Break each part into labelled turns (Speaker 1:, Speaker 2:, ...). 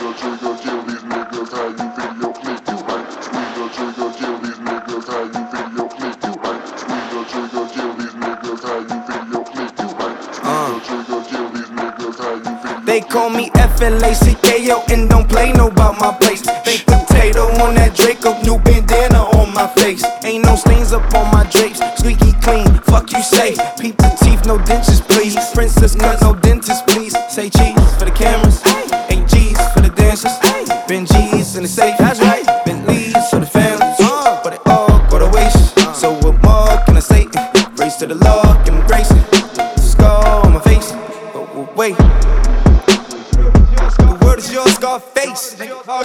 Speaker 1: trigger, kill these niggas, how you video clip, you ain't. Squeeze the trigger, kill these niggas, how you video clip, you ain't. Squeeze the trigger, kill these niggas, how you video clip, you ain't. Squeeze the trigger, kill these niggas, how you video clip.
Speaker 2: They call me FLACKO and don't play no bout my place. Baked potato on that Draco, new bandana on my face. Ain't no stains up on my drapes, squeaky clean, fuck you say. Peep the teeth, no dentures please. Princess cut, no dentist please. Say cheese for the cameras, 8 G's for the dancers. Ben G's in the safe, that's right. Bentleys for the families, but it all go to waste. So what more can I say? Race to the law, give me grace. Scar on my face, but wait. The word is yours, Scarface.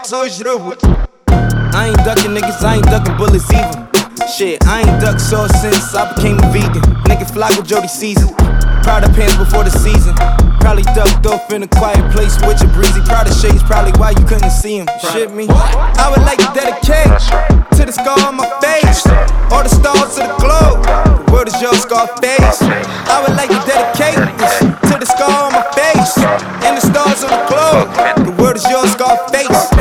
Speaker 2: I ain't ducking niggas, I ain't ducking bullets either. Shit, I ain't ducked sauce since I became a vegan. Nigga fly with Jody Season. Proud of pants before the season. Probably ducked off in a quiet place with your breezy. Proud of shades, probably why you couldn't see him. Shit me. I would like to dedicate to the scar on my face, all the stars of the globe. The word is yours, Scarface. I would like to dedicate this to the scar on my face and the stars of the globe. The word is yours, Scarface.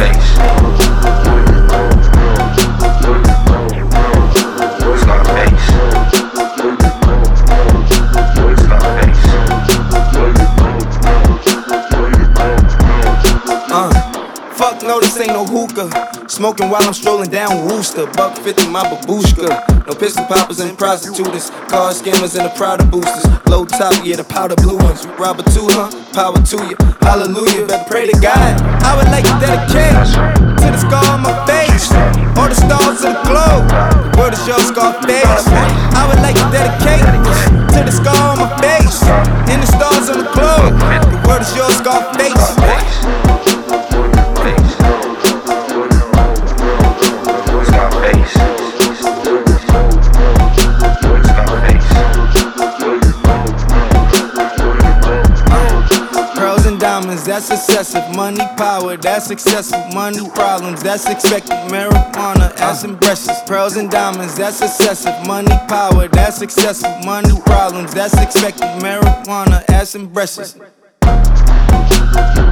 Speaker 2: Fuck no, this ain't no hookah. Smoking while I'm strolling down Wooster. $1.50 my babushka. No pistol poppers and prostitutes. Car scammers and the Prada boosters. Low top, yeah, the powder blue ones. Robber too, huh? Power to you. Hallelujah, better pray to God. I would like to dedicate to the scar on my face, all the stars of the globe. The word is yours, Scarface. I would like to dedicate to the scar on my face and the stars on the globe. The word is yours, Scarface. That's excessive. Money, power, that's excessive. Money, problems, that's expected. Marijuana, ass and breasts. Pearls and diamonds, that's excessive. Money, power, that's excessive. Money, problems, that's expected. Marijuana, ass and breasts.